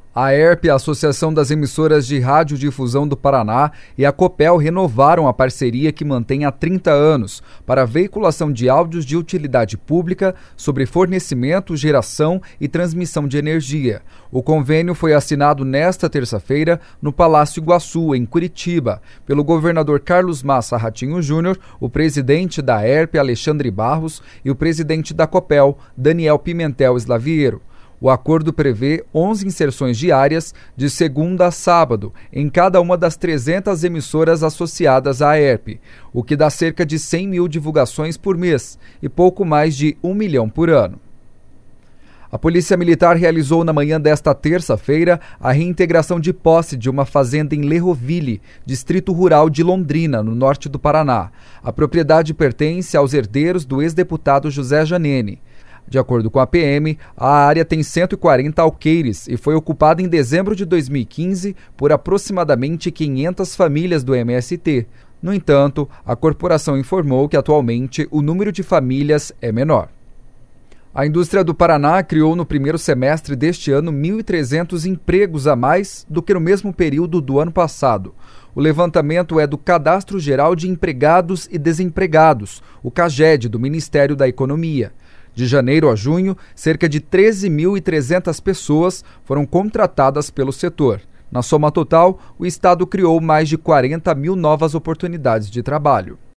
A ERP, a Associação das Emissoras de Radiodifusão do Paraná, e a Copel renovaram a parceria que mantém há 30 anos para a veiculação de áudios de utilidade pública sobre fornecimento, geração e transmissão de energia. O convênio foi assinado nesta terça-feira no Palácio Iguaçu, em Curitiba, pelo governador Carlos Massa Ratinho Júnior, o presidente da ERP, Alexandre Barros, e o presidente da Copel, Daniel Pimentel Slaviero. O acordo prevê 11 inserções diárias, de segunda a sábado, em cada uma das 300 emissoras associadas à ERP, o que dá cerca de 100 mil divulgações por mês e pouco mais de 1 milhão por ano. A Polícia Militar realizou na manhã desta terça-feira a reintegração de posse de uma fazenda em Lerroville, distrito rural de Londrina, no norte do Paraná. A propriedade pertence aos herdeiros do ex-deputado José Janene. De acordo com a PM, a área tem 140 alqueires e foi ocupada em dezembro de 2015 por aproximadamente 500 famílias do MST. No entanto, a corporação informou que atualmente o número de famílias é menor. A indústria do Paraná criou no primeiro semestre deste ano 1.300 empregos a mais do que no mesmo período do ano passado. O levantamento é do Cadastro Geral de Empregados e Desempregados, o CAGED, do Ministério da Economia. De janeiro a junho, cerca de 13.300 pessoas foram contratadas pelo setor. Na soma total, o Estado criou mais de 40 mil novas oportunidades de trabalho.